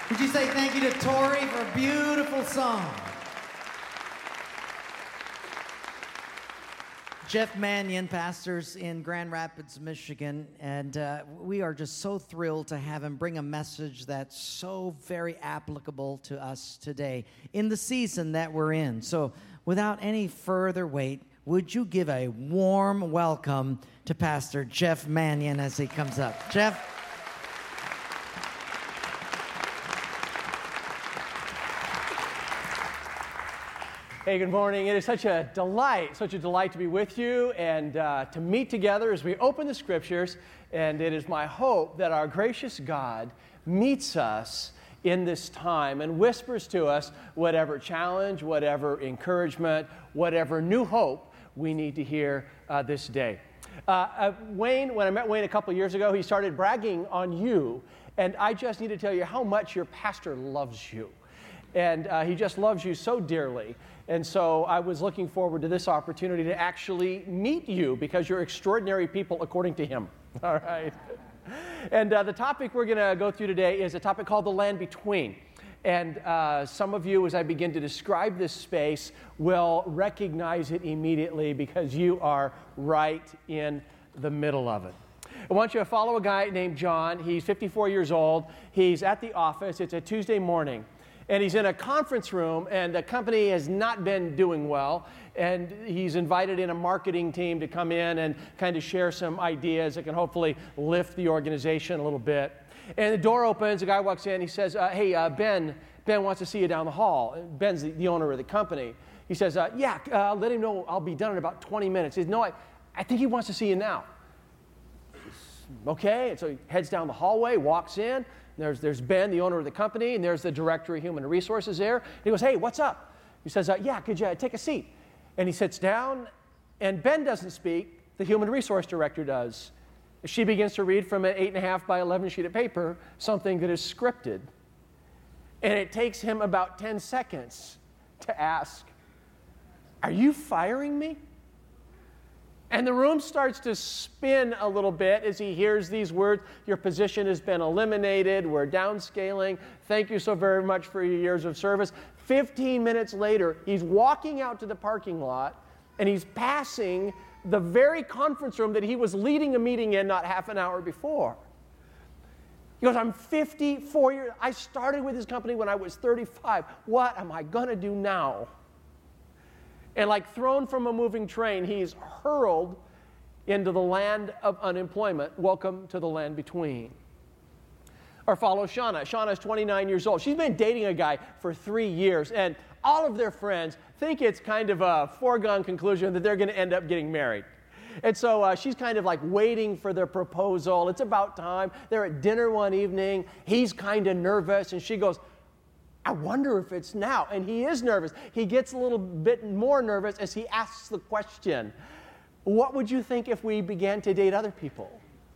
Would you say thank you to Tori for a beautiful song? Jeff Mannion pastors in Grand Rapids, Michigan, and we are just so thrilled to have him bring a message that's so very applicable to us today in the season that we're in. So without any further wait, would you give a warm welcome to Pastor Jeff Mannion as he comes up? Jeff? Hey, good morning. It is such a delight to be with you and to meet together as we open the Scriptures. And it is my hope that our gracious God meets us in this time and whispers to us whatever challenge, whatever encouragement, whatever new hope we need to hear this day. Wayne, when I met Wayne a couple years ago, he started bragging on you. And I just need to tell you how much your pastor loves you. And he just loves you so dearly. And so I was looking forward to this opportunity to actually meet you because you're extraordinary people according to him. All right. And the topic we're going to go through today is a topic called the land between. And some of you, as I begin to describe this space, will recognize it immediately because you are right in the middle of it. I want you to follow a guy named John. He's 54 years old. He's at the office. It's a Tuesday morning. And he's in a conference room, and the company has not been doing well. And he's invited in a marketing team to come in and kind of share some ideas that can hopefully lift the organization a little bit. And the door opens, a guy walks in, he says, hey, Ben wants to see you down the hall. Ben's the owner of the company. He says, let him know I'll be done in about 20 minutes. He says, no, I think he wants to see you now. Okay, and so he heads down the hallway, walks in. There's Ben, the owner of the company, and there's the director of human resources there. And he goes, hey, what's up? He says, could you take a seat? And he sits down, and Ben doesn't speak. The human resource director does. She begins to read from an 8.5 by 11 sheet of paper, something that is scripted. And it takes him about 10 seconds to ask, are you firing me? And the room starts to spin a little bit as he hears these words. Your position has been eliminated. We're downscaling. Thank you so very much for your years of service. 15 minutes later, he's walking out to the parking lot, and he's passing the very conference room that he was leading a meeting in not half an hour before. He goes, I'm 54 years. I started with this company when I was 35. What am I going to do now? And like thrown from a moving train, he's hurled into the land of unemployment. Welcome to the land between. Or follow Shauna. Shauna's 29 years old. She's been dating a guy for 3 years, and all of their friends think it's kind of a foregone conclusion that they're going to end up getting married. And so she's kind of like waiting for their proposal. It's about time. They're at dinner one evening. He's kind of nervous, and she goes, I wonder if it's now. And he is nervous. He gets a little bit more nervous as he asks the question, what would you think if we began to date other people?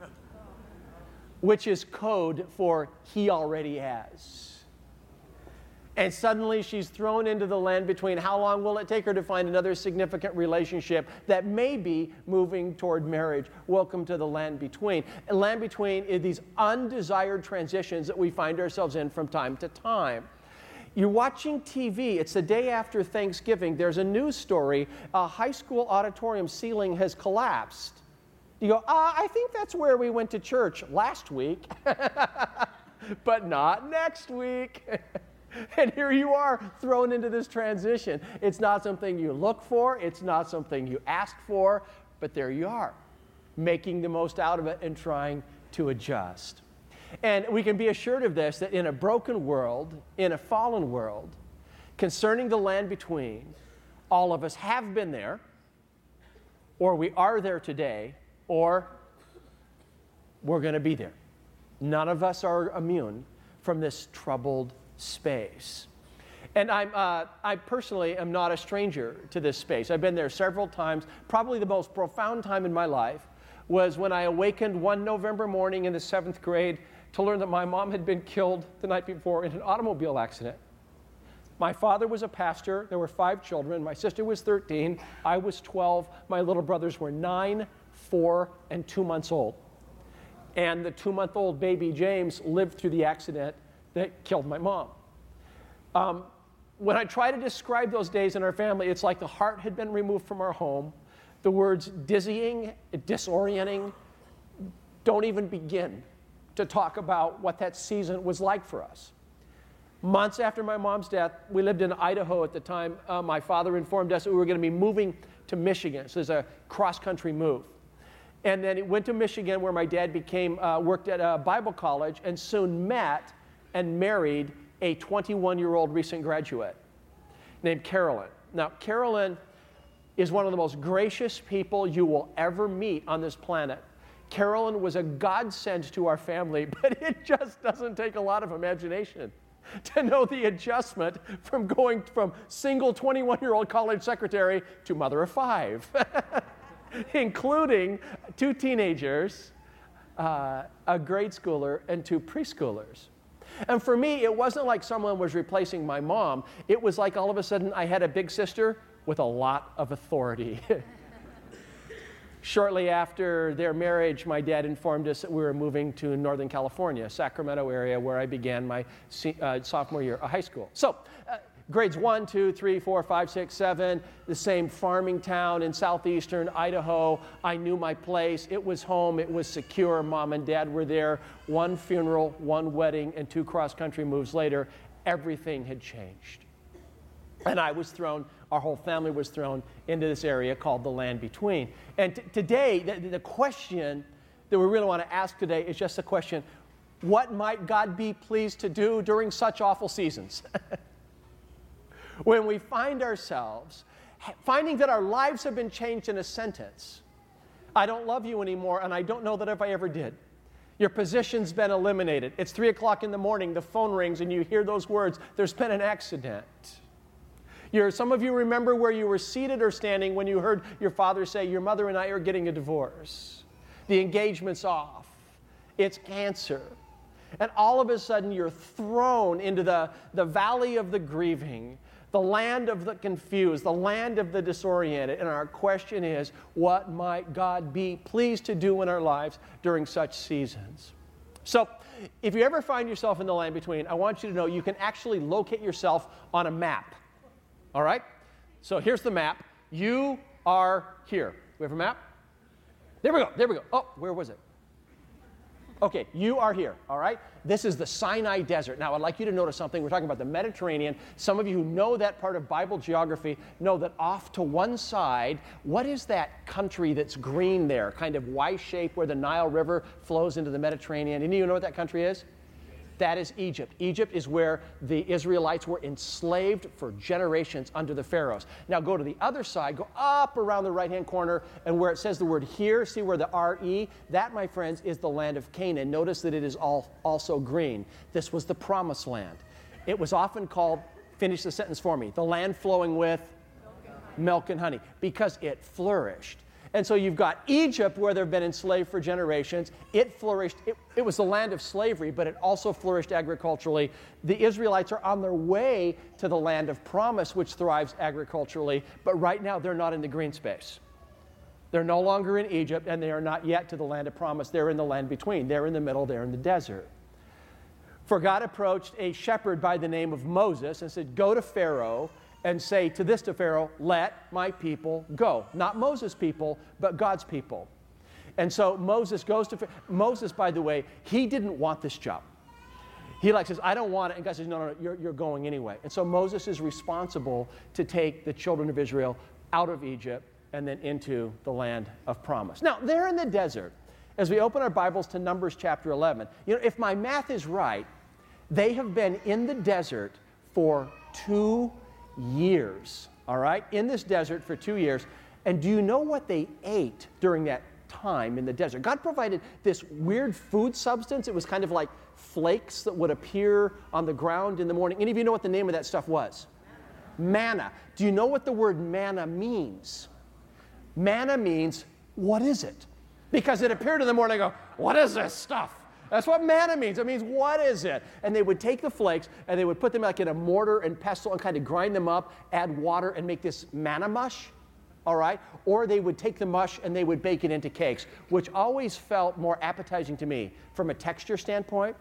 Which is code for he already has. And suddenly she's thrown into the land between. How long will it take her to find another significant relationship that may be moving toward marriage? Welcome to the land between. And land between is these undesired transitions that we find ourselves in from time to time. You're watching TV. It's the day after Thanksgiving. There's a news story. A high school auditorium ceiling has collapsed. You go, I think that's where we went to church last week, but not next week. And here you are thrown into this transition. It's not something you look for. It's not something you ask for, but there you are, making the most out of it and trying to adjust. And we can be assured of this, that in a broken world, in a fallen world, concerning the land between, all of us have been there, or we are there today, or we're going to be there. None of us are immune from this troubled space. And I personally am not a stranger to this space. I've been there several times. Probably the most profound time in my life was when I awakened one November morning in the 7th grade to learn that my mom had been killed the night before in an automobile accident. My father was a pastor. There were 5 children. My sister was 13. I was 12. My little brothers were 9, 4, and 2 months old. And the 2-month-old baby James lived through the accident that killed my mom. When I try to describe those days in our family, it's like the heart had been removed from our home. The words dizzying, disorienting, don't even begin to talk about what that season was like for us. Months after my mom's death, we lived in Idaho at the time. My father informed us that we were going to be moving to Michigan. So there's a cross-country move. And then he went to Michigan, where my dad worked at a Bible college and soon met and married a 21-year-old recent graduate named Carolyn. Now, Carolyn is one of the most gracious people you will ever meet on this planet. Carolyn was a godsend to our family, but it just doesn't take a lot of imagination to know the adjustment from going from single 21-year-old college secretary to mother of 5, including 2 teenagers, a grade schooler, and 2 preschoolers. And for me, it wasn't like someone was replacing my mom. It was like all of a sudden I had a big sister with a lot of authority. Shortly after their marriage, my dad informed us that we were moving to Northern California, Sacramento area, where I began my sophomore year of high school. So grades 1, 2, 3, 4, 5, 6, 7, the same farming town in southeastern Idaho. I knew my place. It was home. It was secure. Mom and Dad were there. 1 funeral, 1 wedding, and 2 cross-country moves later, everything had changed. And I was thrown, our whole family was thrown into this area called the Land Between. And today, the question that we really want to ask today is just the question, what might God be pleased to do during such awful seasons? When we find ourselves finding that our lives have been changed in a sentence. I don't love you anymore, and I don't know that if I ever did. Your position's been eliminated. It's 3 o'clock in the morning, the phone rings, and you hear those words, there's been an accident. Some of you remember where you were seated or standing when you heard your father say, your mother and I are getting a divorce. The engagement's off. It's cancer. And all of a sudden, you're thrown into the valley of the grieving, the land of the confused, the land of the disoriented. And our question is, what might God be pleased to do in our lives during such seasons? So, if you ever find yourself in the land between, I want you to know you can actually locate yourself on a map. All right? So here's the map. You are here. We have a map? There we go. Oh, where was it? Okay, you are here, all right? This is the Sinai Desert. Now, I'd like you to notice something. We're talking about the Mediterranean. Some of you who know that part of Bible geography know that off to one side, what is that country that's green there, kind of Y-shaped where the Nile River flows into the Mediterranean? Any of you know what that country is? That is Egypt. Egypt is where the Israelites were enslaved for generations under the pharaohs. Now go to the other side, go up around the right-hand corner, and where it says the word here, see where the R-E, that, my friends, is the land of Canaan. Notice that it is also green. This was the promised land. It was often called, finish the sentence for me, the land flowing with milk and honey, because it flourished. And so you've got Egypt, where they've been enslaved for generations. It flourished. It was the land of slavery, but it also flourished agriculturally. The Israelites are on their way to the land of promise, which thrives agriculturally, but right now they're not in the green space. They're no longer in Egypt, and they are not yet to the land of promise. They're in the land between. They're in the middle. They're in the desert. For God approached a shepherd by the name of Moses and said, go to Pharaoh and say to Pharaoh, let my people go. Not Moses' people, but God's people. And so Moses goes to Pharaoh. Moses, by the way, he didn't want this job. He says, I don't want it. And God says, no, you're going anyway. And so Moses is responsible to take the children of Israel out of Egypt and then into the land of promise. Now, they're in the desert. As we open our Bibles to Numbers chapter 11, if my math is right, they have been in the desert for 2 years, all right? In this desert for 2 years. And do you know what they ate during that time in the desert? God provided this weird food substance. It was kind of like flakes that would appear on the ground in the morning. Any of you know what the name of that stuff was? Manna. Do you know what the word manna means? Manna means, what is it? Because it appeared in the morning and go, what is this stuff? That's what manna means. It means, what is it? And they would take the flakes and they would put them like in a mortar and pestle and kind of grind them up, add water and make this manna mush, all right? Or they would take the mush and they would bake it into cakes, which always felt more appetizing to me from a texture standpoint.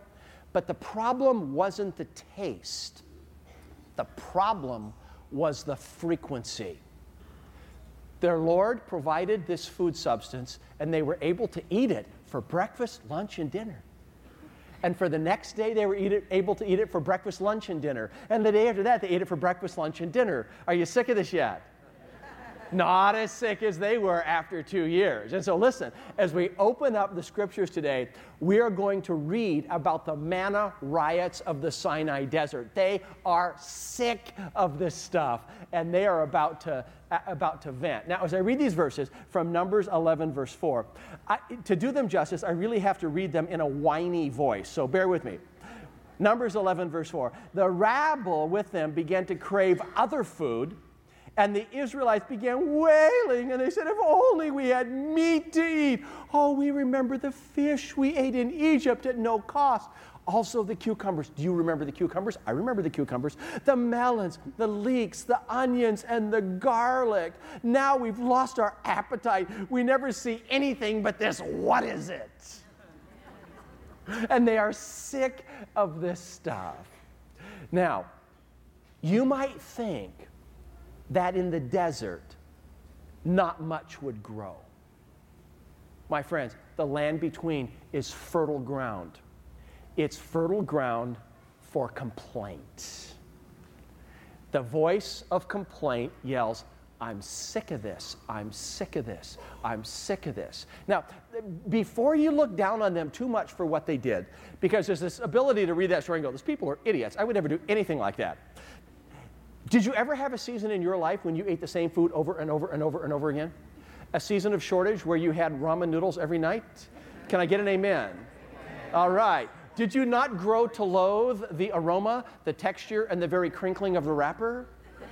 But the problem wasn't the taste. The problem was the frequency. Their Lord provided this food substance, and they were able to eat it for breakfast, lunch, and dinner. And for the next day, they were able to eat it for breakfast, lunch, and dinner. And the day after that, they ate it for breakfast, lunch, and dinner. Are you sick of this yet? Not as sick as they were after 2 years. And so listen, as we open up the scriptures today, we are going to read about the manna riots of the Sinai desert. They are sick of this stuff, and they are about to vent. Now, as I read these verses from Numbers 11, verse 4, to do them justice, I really have to read them in a whiny voice, so bear with me. Numbers 11, verse 4, the rabble with them began to crave other food, and the Israelites began wailing, and they said, if only we had meat to eat. Oh, we remember the fish we ate in Egypt at no cost. Also the cucumbers. Do you remember the cucumbers? I remember the cucumbers. The melons, the leeks, the onions, and the garlic. Now we've lost our appetite. We never see anything but this. What is it? And they are sick of this stuff. Now, you might think that in the desert, not much would grow. My friends, the land between is fertile ground. It's fertile ground for complaint. The voice of complaint yells, I'm sick of this, I'm sick of this, I'm sick of this. Now, before you look down on them too much for what they did, because there's this ability to read that story and go, these people are idiots. I would never do anything like that. Did you ever have a season in your life when you ate the same food over and over and over and over again? A season of shortage where you had ramen noodles every night? Can I get an amen? All right. Did you not grow to loathe the aroma, the texture, and the very crinkling of the wrapper?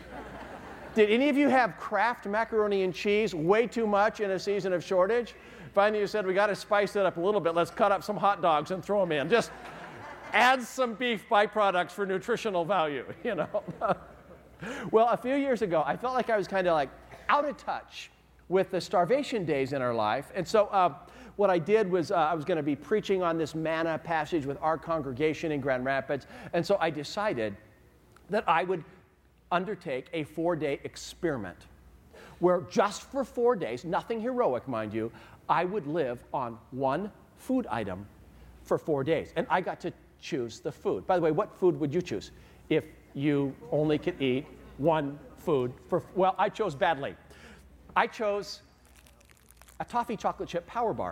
Did any of you have Kraft macaroni and cheese way too much in a season of shortage? Finally, you said, we got to spice it up a little bit. Let's cut up some hot dogs and throw them in. Just add some beef byproducts for nutritional value, you know. Well, a few years ago, I felt like I was kind of like out of touch with the starvation days in our life. And so what I did was I was going to be preaching on this manna passage with our congregation in Grand Rapids. And so I decided that I would undertake a 4-day experiment where just for 4 days, nothing heroic, mind you, I would live on one food item for 4 days. And I got to choose the food. By the way, what food would you choose if you only could eat one food for, well, I chose badly. I chose a toffee chocolate chip power bar.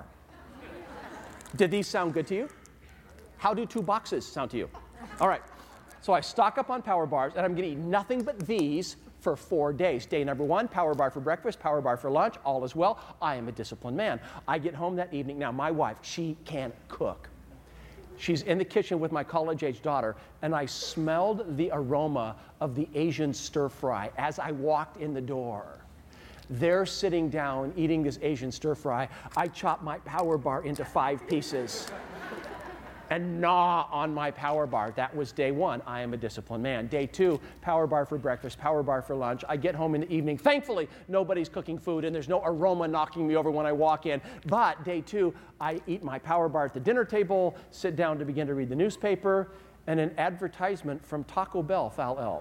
Did these sound good to you? How do 2 boxes sound to you? All right. So I stock up on power bars, and I'm going to eat nothing but these for 4 days. Day number 1, power bar for breakfast, power bar for lunch, all is well. I am a disciplined man. I get home that evening. Now, my wife, she can cook. She's in the kitchen with my college-age daughter, and I smelled the aroma of the Asian stir-fry as I walked in the door. They're sitting down eating this Asian stir-fry. I chop my power bar into 5 pieces and gnaw on my power bar. That was day 1. I am a disciplined man. Day 2, power bar for breakfast, power bar for lunch. I get home in the evening. Thankfully, nobody's cooking food, and there's no aroma knocking me over when I walk in. But day 2, I eat my power bar at the dinner table, sit down to begin to read the newspaper, and an advertisement from Taco Bell fell out.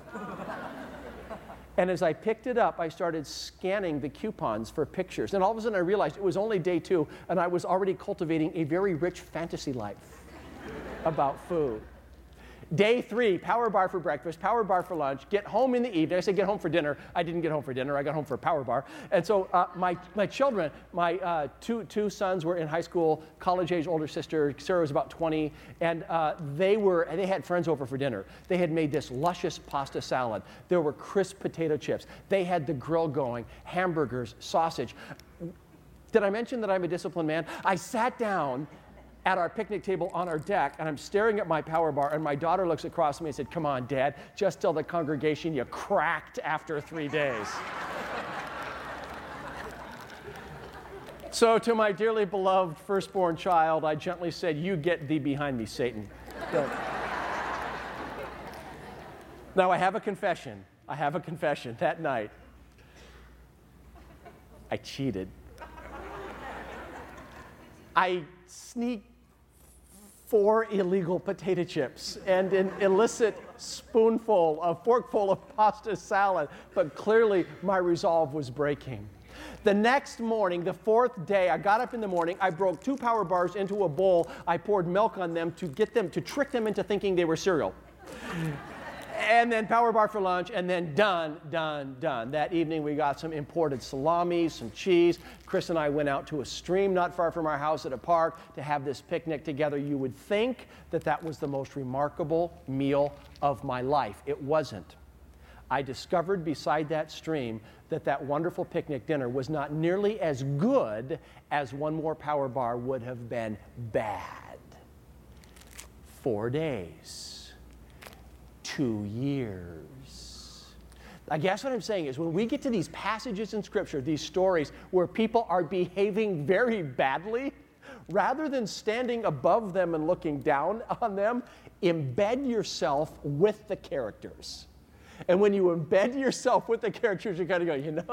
And as I picked it up, I started scanning the coupons for pictures. And all of a sudden, I realized it was only day 2, and I was already cultivating a very rich fantasy life about food. Day 3, power bar for breakfast, power bar for lunch, get home in the evening. I said get home for dinner. I didn't get home for dinner. I got home for a power bar. And so my children, my two sons were in high school, college-age older sister. Sarah was about 20, and they had friends over for dinner. They had made this luscious pasta salad. There were crisp potato chips. They had the grill going, hamburgers, sausage. Did I mention that I'm a disciplined man? I sat down at our picnic table on our deck, and I'm staring at my power bar, and my daughter looks across me and said, come on, Dad, just tell the congregation you cracked after 3 days. So to my dearly beloved firstborn child, I gently said, you get thee behind me, Satan. Now, I have a confession. That night, I cheated. I sneaked 4 illegal potato chips and an illicit forkful of pasta salad, but clearly my resolve was breaking. The next morning, the 4th day, I got up in the morning, I broke 2 power bars into a bowl, I poured milk on them to trick them into thinking they were cereal. And then power bar for lunch, and then done. That evening we got some imported salami, some cheese. Chris and I went out to a stream not far from our house at a park to have this picnic together. You would think that that was the most remarkable meal of my life. It wasn't. I discovered beside that stream that wonderful picnic dinner was not nearly as good as 1 more power bar would have been bad. 4 days. 2 years. I guess what I'm saying is when we get to these passages in Scripture, these stories where people are behaving very badly, rather than standing above them and looking down on them, embed yourself with the characters. And when you embed yourself with the characters, you kind of go,